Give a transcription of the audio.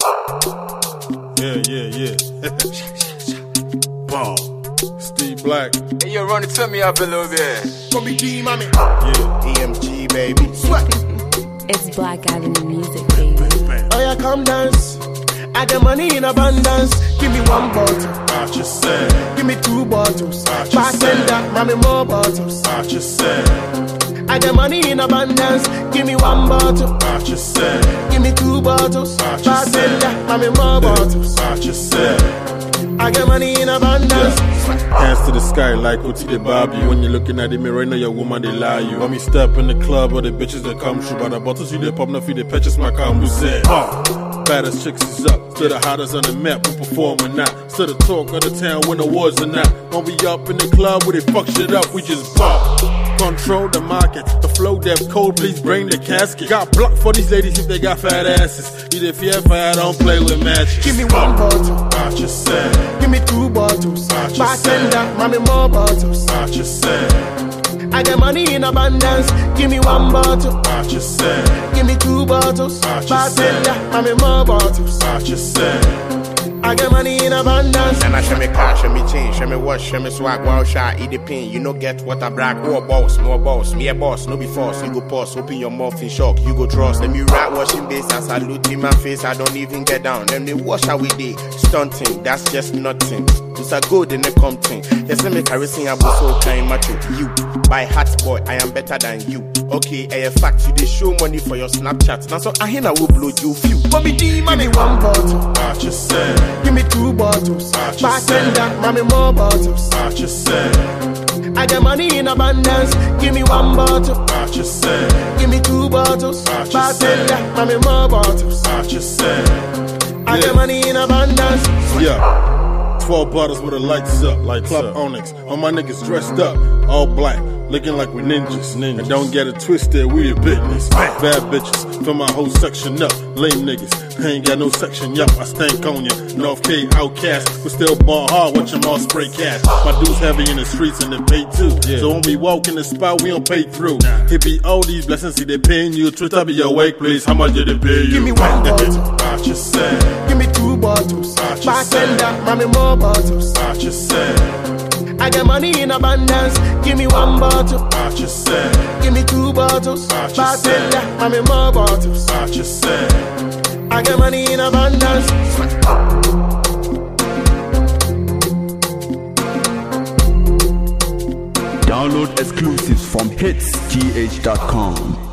Yeah. Ball. Steve Black. Hey, yo, run it to me up a little bit. Bobby D, mommy. Yeah. EMG, baby. Sweat. It's Black Avenue Music, baby. Oh, yeah, come dance. I got money in abundance. Give me one bottle. I just said. Give me two bottles. Bartender, mommy, more bottles. I just said. I got money in abundance. Give me one bottle. I just said. Give me two bottles. Bartender, mommy, more bottles. I just said. I got money in abundance. Hands to the sky like Oti the Bobby. When you're looking at the mirror, know your woman, they lie you. When me step in the club, or the bitches that come through. By the bottles, you they pop, no feed, they purchase my combo set. Baddest chicks is up, still the hottest on the map, we performing now. Still the talk of the town when awards are not. When we up in the club, where they fuck shit up, we just pop. Control the market, the flow that cold, please bring the casket. Got blocked for these ladies if they got fat asses. Eat if you ever I don't play with matches. Give me one bottle. I just said. Give me two bottles. Bartender, mommy, more bottles. I just said. I got money in abundance. Give me one bottle. I just said. Give me two bottles. Bartender, mommy, more bottles. I just said. I got money in abundance. And I show me cash, show me change, show me wash, show me swag, wow, shot, eat the pin. You know get what I brag, who a boss, more boss, me a boss, no be force. You go pause, open your mouth in shock, you go trust. Let me rap washing base, I salute in my face, I don't even get down. Then they wash how we day, stunting, that's just nothing. It's a good in the company. They say me carry sing about so kind macho. You, by heart boy, I am better than you. Okay, a fact, you they show money for your Snapchat. Now so I hear will blow you few. Bobby D, mommy, one bottle. I just said. Give me two bottles. Bartender, mommy, more bottles. I just said. I got money in abundance. Give me one bottle. I just said. Give me two bottles. Bartender, mommy, more bottles. I just said. I got money in abundance. Yeah. 12 bottles with the lights up, like Club Onyx. All my niggas dressed up, all black, looking like we ninjas. And don't get it twisted, we a business. Bad bitches, fill my whole section up. Lame niggas, I ain't got no section, yup, I stank on ya. North K outcast, we still ball hard, watch them all spray cash. My dudes heavy in the streets and they pay too. So when we walk in the spot, we don't pay through. It be all these blessings, see they paying you. Twitter be your wake, please, how much did they pay you? Give me one bottle. I just said. Give me two bottles. Bartender, mommy, more bottles. I just said. I got money in abundance. Give me one bottle. I just said. Give me two bottles. Bartender, mommy, more bottles. I just said. I got money in abundance. Download exclusives from hitsgh.com.